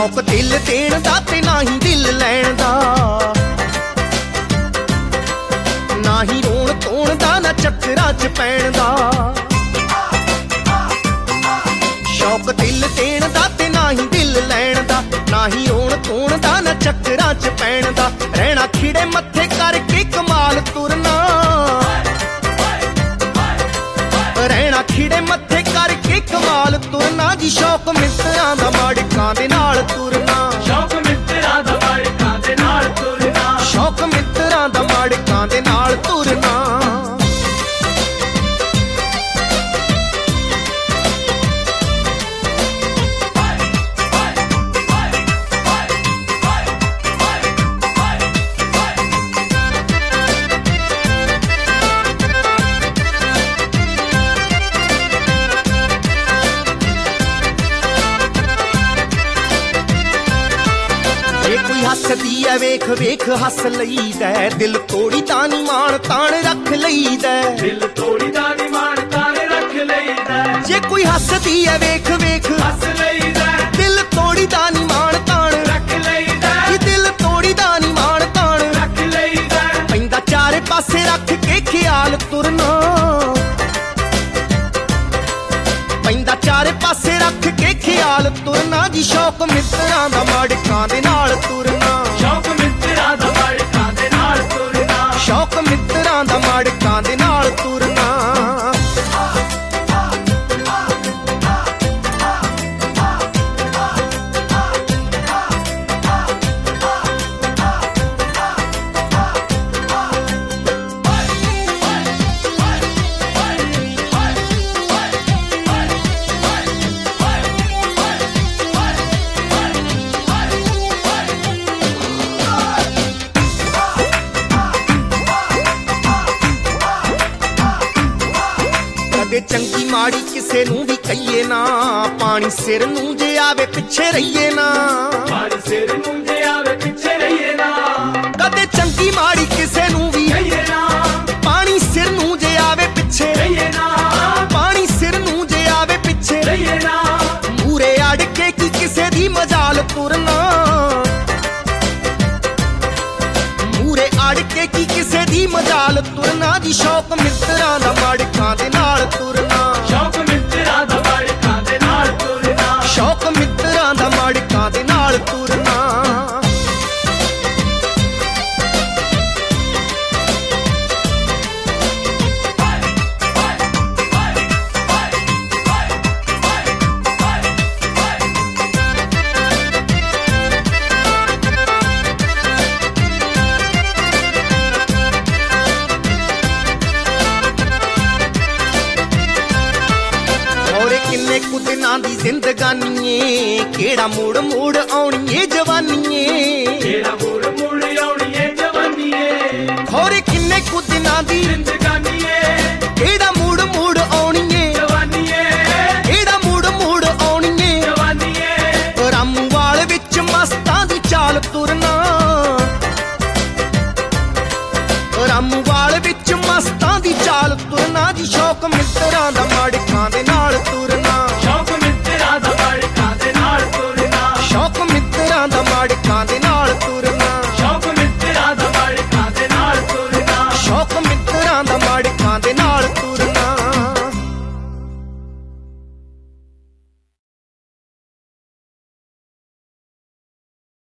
शौक दिल देण दा ते ना ही दिल लैण दा, ना ही रोण धोण दा ना चक्करां च पैण दा। शौक दिल देण दा ते ना ही दिल लैण दा, ना ही रोण धोण दा ना चक्करां च पैण दा। रहना खिड़े मत्थे करके कमाल तुरना, रहना खिड़े मत्थे करके कमाल तुरना जी। शौक मित्रां दा माड़कां दे नाल तुरना, शौक मित्रां दा माड़कां दे नाल तुरना, शौक मित्रां दा माड़कां दे नाल तुरना। जे कोई हसदी है वेख वेख हस लईदा, दिल तोड़ी तानी मान तान रख लईदा, दिल तोड़ी दा नी मान ताने रख लईदा। जे कोई हसदी है वेख वेख हस लईदा, दिल तोड़ी तानी मान तान रख लईदा, जी, दिल तोड़ी तानी मान तान रख लईदा। पैंदा चारे पासे रख के ख्याल तुरना, पैंदा चारे पासे रख के ख्याल तुरना जी। शौक मित्रां दा माड़कां दे नाल तुरना, शौक मित्रां दा माड़कां दे नाल तुरना, शौक मित्रां दा माड़कां दे नाल तुरना। कदे चंगी माड़ी किसे नूं भी कहिए ना, पानी सिर नूं जे आवे पिछे रहिए ना, पानी सिर नूं जे आवे पिछे रहिए ना। कदे चंगी माड़ी किसे नूं भी रहिए ना, पानी सिर नूं जे आवे पिछे, रहिए ना, पानी सिर नूं जे आवे पिछे रहिए ना। मूरे अड़ के की किसे दी मजाल तुरना, मूरे अड़ के की किसे दी मजाल तुरना जी। शौक मित्रां दा माड़कां दे नाल तुरना, शौक मित्रां दा माड़कां दे नाल तुरना, शौक मित्रां दा माड़कां दे नाल तुरना। औरे किन्ने कुछ दिनां दी जिंदगानीए, केड़ा मुड़ मुड़ आउणी ए जवानीए, जेड़ा मुड़ मुड़ आउणी ए जवानीए। औरे किन्ने कुछ दिनां दी जिंदगानीए, केड़ा मुड़ मुड़ आउणी ए, जवानीए, केड़ा मुड़ मुड़ आउणी ए। जवानीए। रामूवाल विच मस्तां दी चाल तुरना, रामूवाल विच मस्तां दी चाल तुरना जी। शौक मित्रां दा माड़कां दे नाल तुरना, शौक मित्रां दा माड़कां दे नाल तुरना, शौक मित्रां दा माड़कां दे नाल तुरना।